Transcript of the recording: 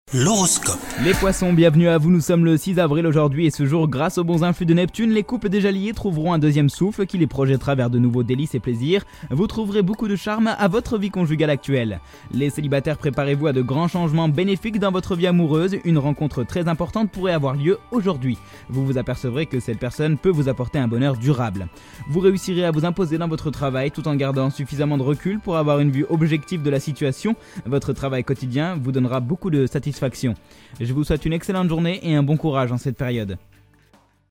L'horoscope. Les poissons, bienvenue à vous, nous sommes le 6 avril aujourd'hui et ce jour, grâce aux bons influx de Neptune, les couples déjà liés trouveront un deuxième souffle qui les projettera vers de nouveaux délices et plaisirs. Vous trouverez beaucoup de charme à votre vie conjugale actuelle. Les célibataires, préparez-vous à de grands changements bénéfiques dans votre vie amoureuse. Une rencontre très importante pourrait avoir lieu aujourd'hui. Vous vous apercevrez que cette personne peut vous apporter un bonheur durable. Vous réussirez à vous imposer dans votre travail tout en gardant suffisamment de recul pour avoir une vue objective de la situation. Votre travail quotidien vous donnera beaucoup de satisfaction. Je vous souhaite une excellente journée et un bon courage en cette période.